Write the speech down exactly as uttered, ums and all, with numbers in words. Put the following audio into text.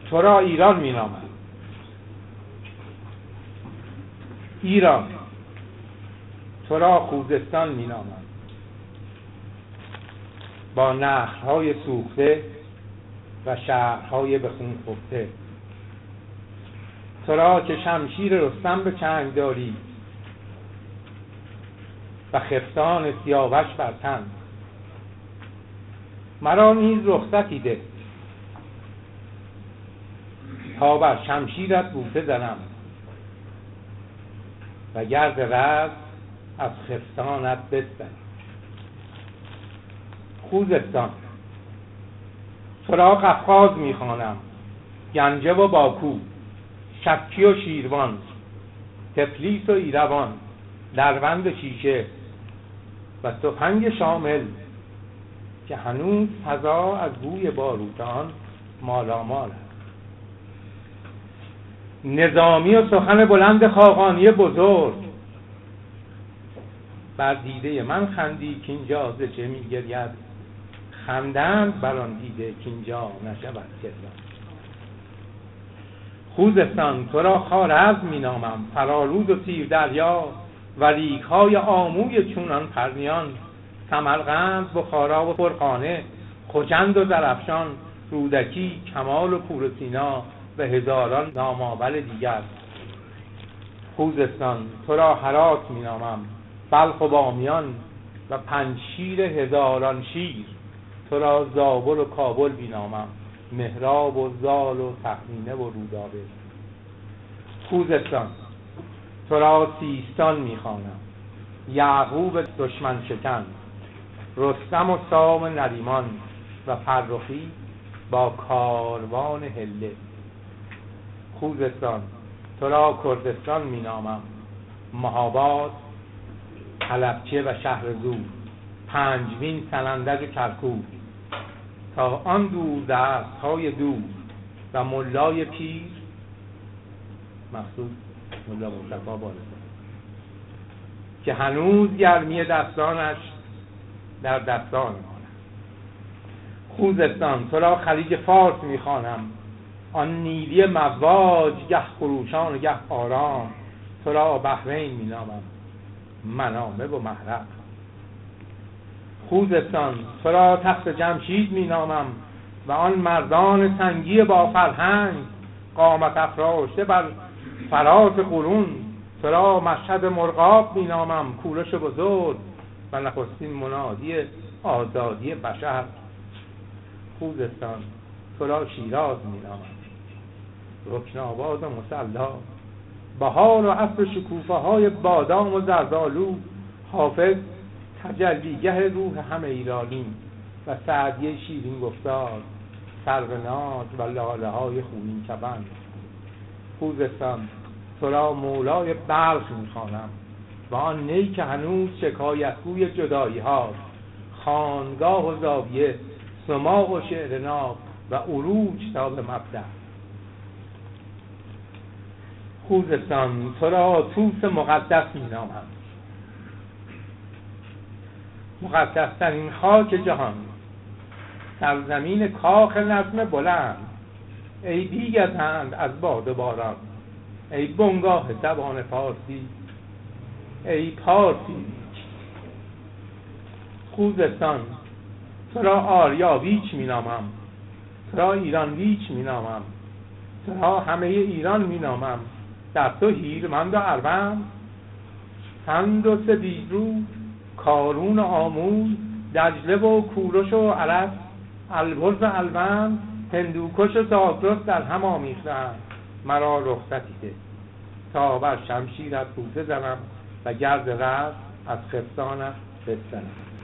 تو را ایران می نامم. ایران، تو را خوزستان می نامم. با نخل‌های سوخته و شهرهای به خون خفته، تو را که شمشیر رستم به چنگ داری و خفتان سیاوش بر تن، مرا نیز رخصتی ده تا بر شمشیرت بوسه زنم و گرد رزم از خفتانت بستانم. خوزستان، تو را قفقاز میخوانم. گنجه و باکو، شکی و شیروان، تفلیس و ایروان، دروند و شیشه و سپنگ شامل که هنوز فضا از بوی باروتان مالامال است. نظامی و سخن بلند خاقانی بزرگ، بر دیده من خندی که اینجا ز چه میگرید، خندند بر آن دیده که اینجا نشود گریان. خوزستان، تو را خوارزم می نامم. فرارود و سیر دریا و ریگ‌های آموی چونان پرنیان، سمرقند، بخارا و فرغانه، خجند و زرافشان، رودکی، کمال و پور سینا و هزاران نامآور دیگر. خوزستان، تو را هرات می نامم. بلخ و بامیان و پنجشیر هزاران شیر، تو را زابل و کابل می نامم. مهراب و زال و تخمینه و رودابه. خوزستان، تو را سیستان می خوانم. یعقوب دشمن شکن، رستم و سام نریمان و فرخی با کاروان هله. خوزستان، تو را کردستان می نامم. مهاباد، حلبچه و شهرزور، پنجوین، سنندج و کرکور، تا آن دور دست های دور و ملای پیر، مخصوص ملا مصطفی بالستان، که هنوز گرمی دستانش در دستان ماند. خوزستان، تو را خلیج فارس میخوانم. آن نیلی مواج، گه خروشان و گه آرام، تو را بحرین مینامم. منامه و محرق. خوزستان، تو را تخت جمشید مینامم و آن مردان سنگی با فرهنگ، قامت افراشته بر فراز قرون، تو را مشهد مرغاب مینامم. کوروش بزرگ و نخستین منادی آزادی بشر. خوزستان، تو را شیراز مینامم. رکن آباد و مصلا، بهار و عصر شکوفه های بادام و زردآلو، حافظ تجلیگه روح همه ایرانیم و سعدیه شیرین گفتار، سروناز و لاله های خونین کبند. خوزستان، تو را مولای بلخ میخوانم و آن نی که هنوز شکایتگوی جدایی هاست، خانگاه و زاویه، سماع و شعر ناب و عروج تا به مبدأ. خوزستان، تو را طوس مقدس مینامم. مقدسترین خاک جهان، سرزمین کاخ نظم بلند، ای بیگزند از باد باران، ای بنگاه زبان فارسی، ای پارسی. خوزستان، تو را آریاویچ مینامم. تو را ایرانویچ مینامم. تو را همه ایران مینامم. در تو هیرمند و اروند، سند و سدیرو، کارون و آموی، دجله و کوروش و عرس، البرز و الوند، هندوکش و زاگرس در هم آمیختند. مرا رخصتی ده تا بر شمشیرت بوسه زنم و گرد رزم از خفتانت بستانم.